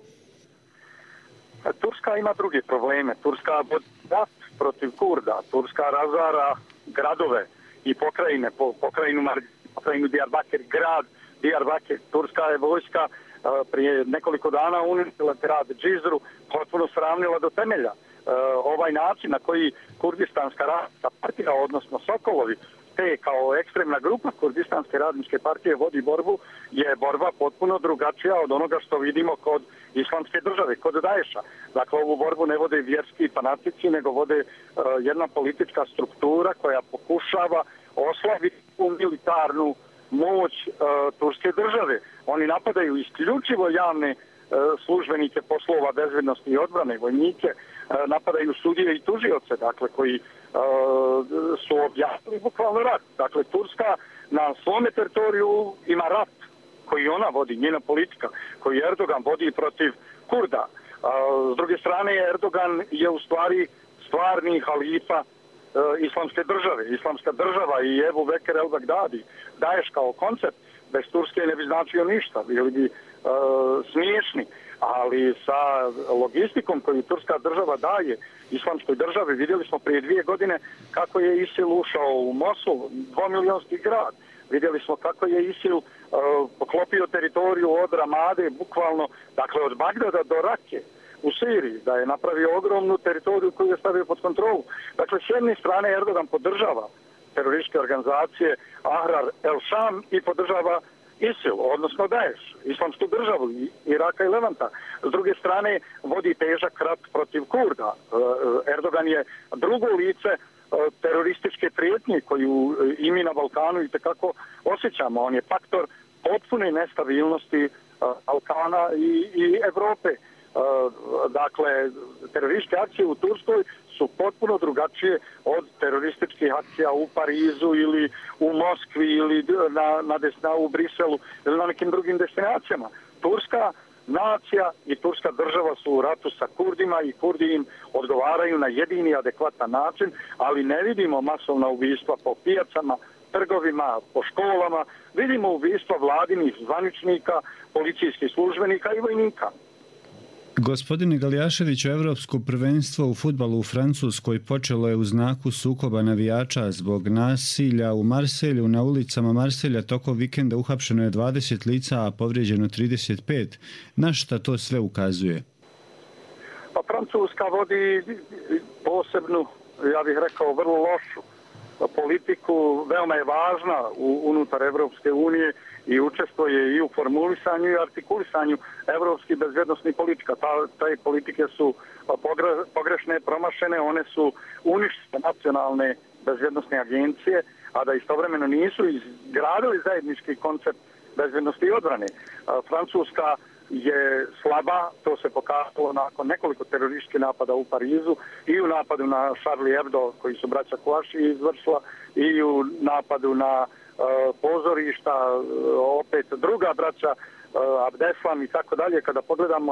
Turska ima druge probleme. Turska vodi rat protiv Kurda. Turska razara gradove i pokrajine, po, pokrajinu, pokrajinu Diyarbakir, grad Diyarbakir. Turska je vojska prije nekoliko dana uništila grad Džizru, potpuno sravnila do temelja. Ovaj način na koji Kurdistanska radnička partija, odnosno Sokolovi, te kao ekstremna grupa Kurdistanske radničke partije vodi borbu, je borba potpuno drugačija od onoga što vidimo kod islamske države, kod Daesha. Dakle, ovu borbu ne vode vjerski fanatici, nego vode uh, jedna politička struktura koja pokušava oslabiti militarnu moć uh, turske države. Oni napadaju isključivo javne uh, službenike poslova bezbednosti i odbrane, vojnike, uh, napadaju sudije i tužioce, dakle, koji uh, su objavili bukvalno rat. Dakle, Turska na svome teritoriju ima rat koji ona vodi, njena politika, koji Erdogan vodi protiv Kurda. Uh, s druge strane, Erdogan je u stvari stvarni halifa islamske države. Islamska država i Ebu Bekir el-Bagdadi, Daesh kao koncept, bez Turske ne bi značio ništa, bili bi uh, smiješni, ali sa logistikom koju turska država daje islamskoj državi, vidjeli smo prije dvije godine kako je ISIL ušao u Mosul, dvomilionski grad. Vidjeli smo kako je ISIL uh, poklopio teritoriju od Ramade, bukvalno, dakle od Bagdada do Rake, u Siriji, da je napravio ogromnu teritoriju koju je stavio pod kontrolu. Dakle, s jedne strane Erdogan podržava terorističke organizacije Ahrar el-Sham i podržava ISIL, odnosno Daesh, islamsku državu Iraka i Levanta. S druge strane, vodi težak rat protiv Kurda. Erdogan je drugo lice terorističke prijetnje koju i mi na Balkanu i tekako osjećamo. On je faktor potpune nestabilnosti Balkana i, i Evrope. Dakle, terorističke akcije u Turskoj su potpuno drugačije od terorističkih akcija u Parizu ili u Moskvi ili na, na desna, u Briselu ili na nekim drugim destinacijama. Turska nacija i turska država su u ratu sa Kurdima i Kurdi im odgovaraju na jedini adekvatan način, ali ne vidimo masovna ubistva po pijacama, trgovima, po školama. Vidimo ubistva vladinih zvaničnika, policijskih službenika i vojnika. Gospodine Galjaševiću, Evropsko prvenstvo u fudbalu u Francuskoj počelo je u znaku sukoba navijača zbog nasilja u Marselju. Na ulicama Marselja tokom vikenda uhapšeno je dvadeset lica, a povrijeđeno trideset pet. Na šta to sve ukazuje? Pa Francuska vodi posebnu, ja bih rekao, vrlo lošu politiku, veoma je važna u, unutar Evropske unije i učestvuje i u formulisanju i artikulisanju evropskih bezbjednostnih politika. Ta, te politike su pogre, pogrešne, promašene, one su uništile nacionalne bezbjednostne agencije, a da istovremeno nisu izgradili zajednički koncept bezbjednosti i odbrane. Francuska je slaba, to se pokazalo nakon nekoliko terorističkih napada u Parizu i u napadu na Charlie Hebdo koji su braća Kouachi izvršila i u napadu na uh, pozorišta, uh, opet druga braća uh, Abdeslam i tako dalje. Kada pogledamo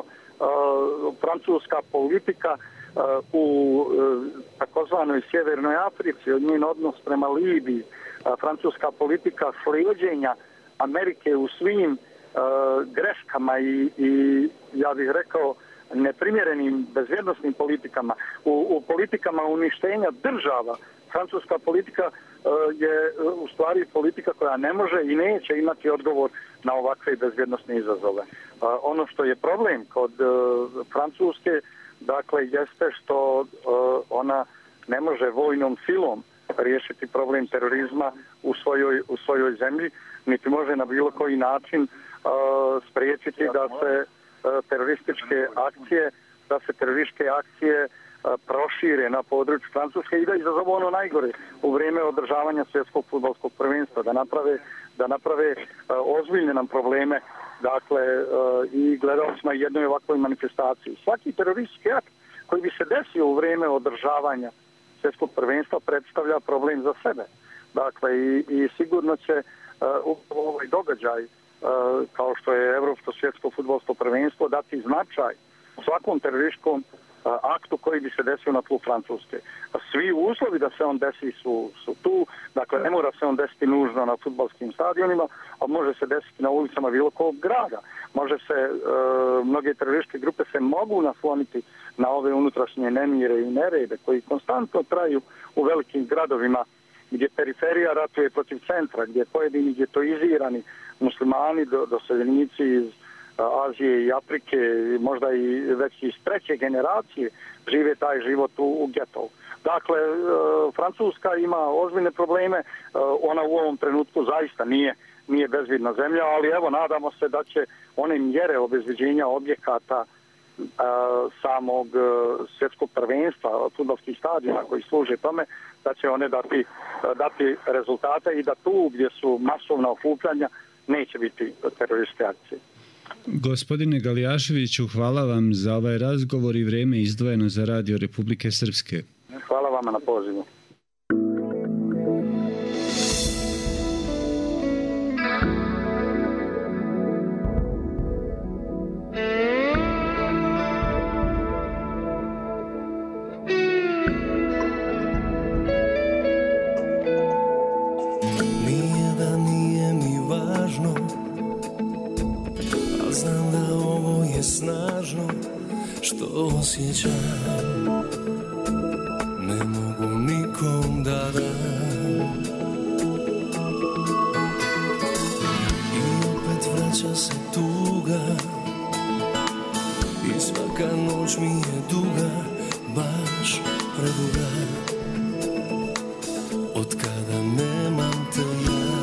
uh, francuska politika uh, u uh, takozvanoj Sjevernoj Africi, od njen odnos prema Libiji, uh, francuska politika slijeđenja Amerike u svim Uh, greškama i, i ja bih rekao neprimjerenim bezvjednostnim politikama, u, u politikama uništenja država. Francuska politika uh, je uh, u stvari politika koja ne može i neće imati odgovor na ovakve bezvjednostne izazove. Uh, ono što je problem kod uh, Francuske, dakle, jeste što uh, ona ne može vojnom silom riješiti problem terorizma u svojoj, u svojoj zemlji, niti može na bilo koji način Uh, spriječiti da se uh, terorističke akcije da se terorističke akcije uh, prošire na području Francuske i da izazovu ono najgore u vrijeme održavanja svjetskog fudbalskog prvenstva, da naprave da naprave uh, ozbiljne nam probleme, dakle uh, i gledali smo jednoj ovakvoj manifestaciji. Svaki teroristički akt koji bi se desio u vrijeme održavanja svjetskog prvenstva predstavlja problem za sebe. Dakle i, i sigurno će uh, ovaj događaj Uh, kao što je Evropsko svjetsko fudbalsko prvenstvo dati značaj svakom terorističkom uh, aktu koji bi se desio na tlu Francuske. Svi uslovi da se on desi su, su tu, dakle ne mora se on desiti nužno na fudbalskim stadionima, a može se desiti na ulicama bilo kog grada. Može se, uh, mnoge terorističke grupe se mogu nasloniti na ove unutrašnje nemire i nerede koji konstantno traju u velikim gradovima gdje periferija ratuje protiv centra, gdje pojedini getoizirani muslimani, do, doseljenici iz a, Azije i Afrike, možda i već iz treće generacije, žive taj život u, u getovu. Dakle, e, Francuska ima ozbiljne probleme, e, ona u ovom trenutku zaista nije, nije bezvidna zemlja, ali evo, nadamo se da će one mjere obezbeđenja objekata a, samog a, svjetskog prvenstva, fudbalskih stadiona koji služe tome, da će one dati, dati rezultate i da tu gdje su masovna okupljanja neće biti terorističke akcije. Gospodine Galijaševiću, hvala vam za ovaj razgovor i vrijeme izdvojeno za Radio Republike Srpske. Hvala vama na pozivu. Snažno što osjećam, ne mogu nikom da dam. I opet vraća se tuga i svaka noć mi je duga, baš preduga. Od kada nemam te ja,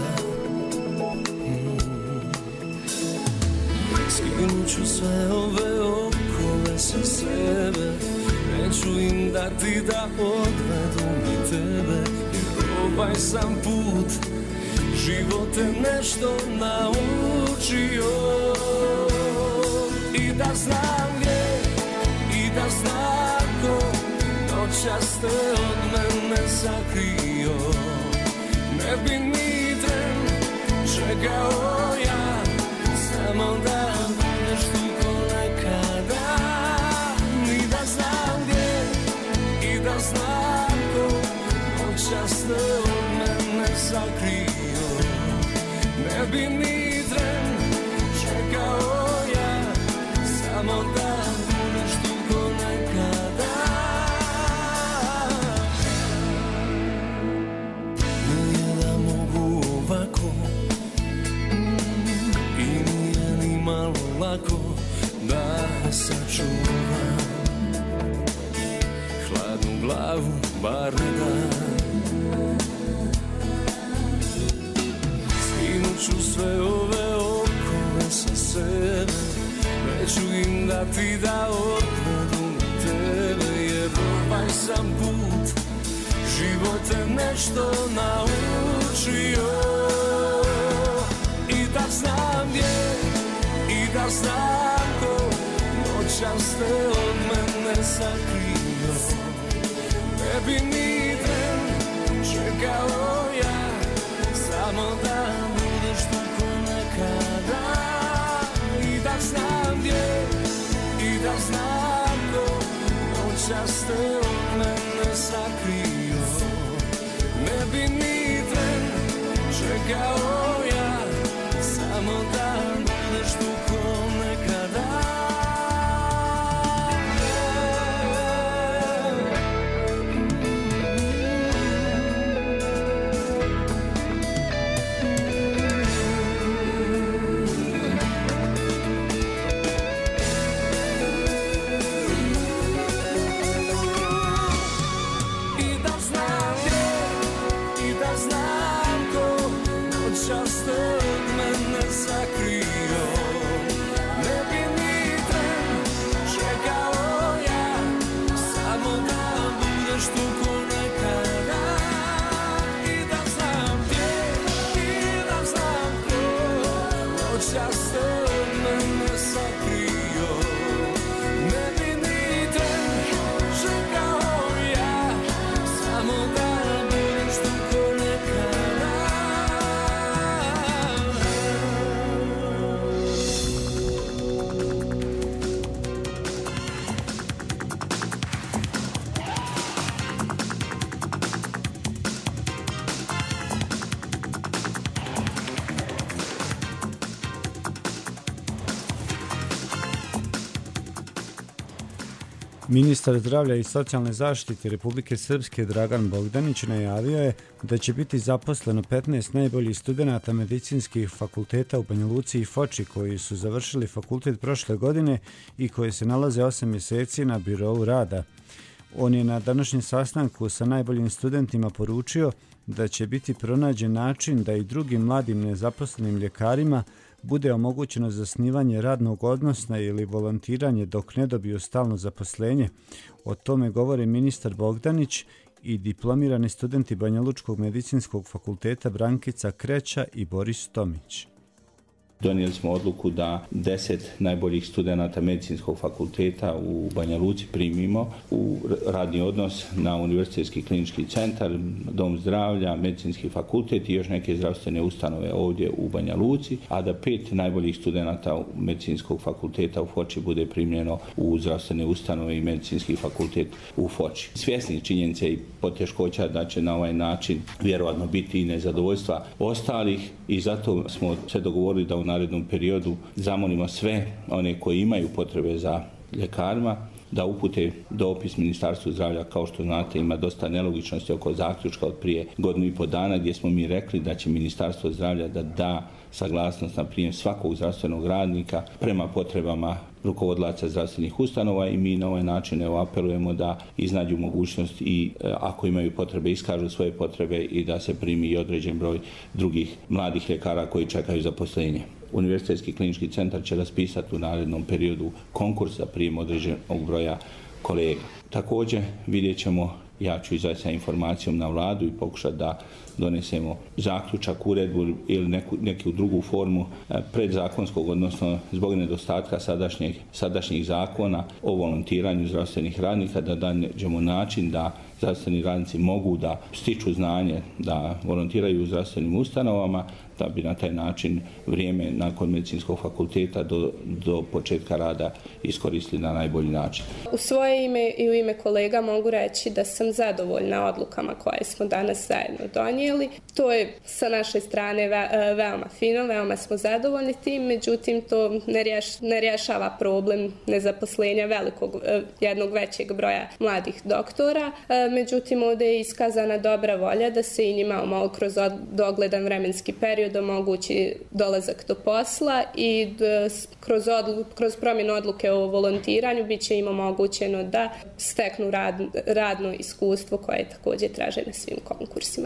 skinut ću sve ove okove sa sebe, neću im dati da odvedu mi tebe, jer ovaj sam put živote nešto naučio. I da znam gdje, i da znam ko, noćas te od mene sakrio. Ne bi ni tren čekao ja, samo da budeš tu ko nekada. I da znam gdje, i da znam ko, noćas te od mene sakrio. Ne bi ni tren čekao ja, samo da budeš tu ko nekada. Nije da mogu ovako, i nije ni malo lako da sačuvam hladnu glavu, bar ne dan. Skinut ću sve ove okove sa sebe, neću im dati da odvedu tebe, jer ovaj sam put živote nešto naučio. I da znam gdje, i da znam noćas te od mene sakrio. Ne bi ni tren čekao ja, samo da budeš tu ko nekada. I da znam gdje, i da znam ko, noćas te od mene sakrio. Ne bi ni tren čekao ja, samo da budeš tu ko nekada. Ministar zdravlja i socijalne zaštite Republike Srpske Dragan Bogdanić najavio je da će biti zaposleno petnaest najboljih studenata medicinskih fakulteta u Banja Luci i Foči koji su završili fakultet prošle godine i koji se nalaze osam mjeseci na birou rada. On je na današnjem sastanku sa najboljim studentima poručio da će biti pronađen način da i drugim mladim nezaposlenim ljekarima bude omogućeno zasnivanje radnog odnosa ili volontiranje dok ne dobiju stalno zaposlenje. O tome govore ministar Bogdanić i diplomirani studenti Banjalučkog medicinskog fakulteta Brankica Kreća i Boris Tomić. Donijeli smo odluku da deset najboljih studenata medicinskog fakulteta u Banja Luci primimo u radni odnos na Univerzitetski klinički centar, Dom zdravlja, medicinski fakultet i još neke zdravstvene ustanove ovdje u Banja Luci, a da pet najboljih studenata medicinskog fakulteta u Foči bude primljeno u zdravstvene ustanove i medicinski fakultet u Foči. Svjesni činjenice i poteškoća da će na ovaj način vjerovatno biti i nezadovoljstva ostalih i zato smo se dogovorili da u narednom periodu zamolimo sve one koji imaju potrebe za ljekarima da upute dopis Ministarstvu zdravlja. Kao što znate, ima dosta nelogičnosti oko zaključka od prije godinu i po dana gdje smo mi rekli da će Ministarstvo zdravlja da da saglasnost na prijem svakog zdravstvenog radnika prema potrebama rukovodlaca zdravstvenih ustanova i mi na ovaj način evo apelujemo da iznađu mogućnost i e, ako imaju potrebe iskažu svoje potrebe i da se primi i određen broj drugih mladih ljekara koji čekaju zaposlenje. Univerzitetski klinički centar će raspisati u narednom periodu konkurs za prijem određenog broja kolega. Također vidjet ćemo, ja ću izaći sa informacijom na vladu i pokušati da donesemo zaključak, uredbu ili neku, neku drugu formu predzakonskog, odnosno zbog nedostatka sadašnjeg, sadašnjih zakona o volontiranju zdravstvenih radnika, da nađemo način da zdravstveni radnici mogu da stiču znanje, da volontiraju u zdravstvenim ustanovama, da bi na taj način vrijeme nakon medicinskog fakulteta do, do početka rada iskoristili na najbolji način. U svoje ime i u ime kolega mogu reći da sam zadovoljna odlukama koje smo danas zajedno donijeli. To je sa naše strane ve, veoma fino, veoma smo zadovoljni tim, međutim to ne, rješ, ne rješava problem nezaposlenja velikog, jednog većeg broja mladih doktora. Međutim, ovdje je iskazana dobra volja da se i njima malo kroz dogledan vremenski period omogući dolazak do posla i kroz, odlu, kroz promjenu odluke o volontiranju bit će im omogućeno da steknu rad, radno iskustvo koje također traže na svim konkursima. Također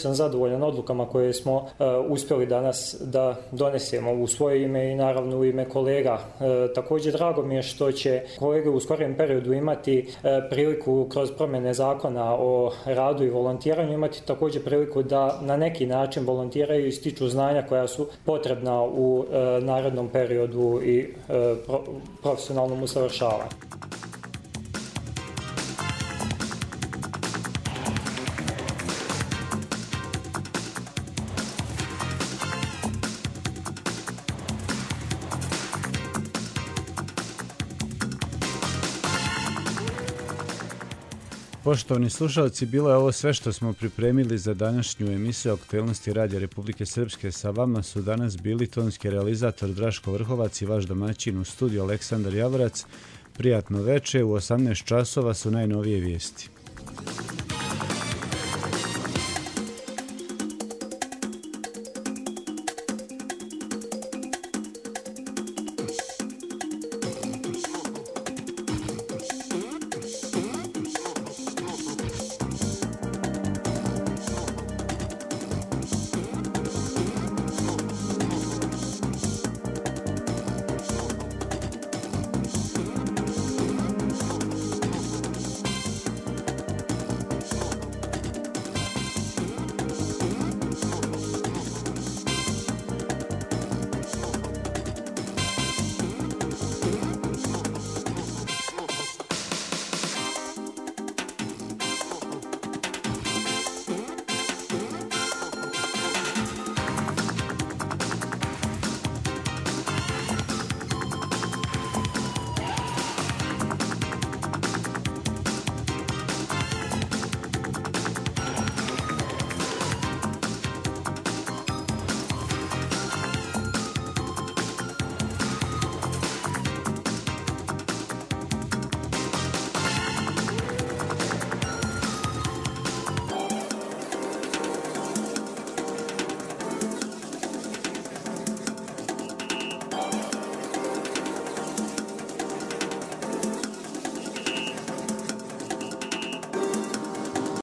sam zadovoljan odlukama koje smo uh, uspjeli danas da donesemo u svoje ime i naravno u ime kolega. Uh, također drago mi je što će kolege u skorijem periodu imati uh, priliku kroz promjene zakona o radu i volontiranju, imati također priliku da na neki način volontiraju i stiču znanja koja su potrebna u uh, narednom periodu i uh, pro, profesionalnom usavršavanju. Poštovani slušalci, bilo je ovo sve što smo pripremili za današnju emisiju Aktuelnosti Radija Republike Srpske. Sa vama su danas bili tonski realizator Draško Vrhovac i vaš domaćin u studiju Aleksandar Javorac. Prijatno veče, u osamnaest časova su najnovije vijesti.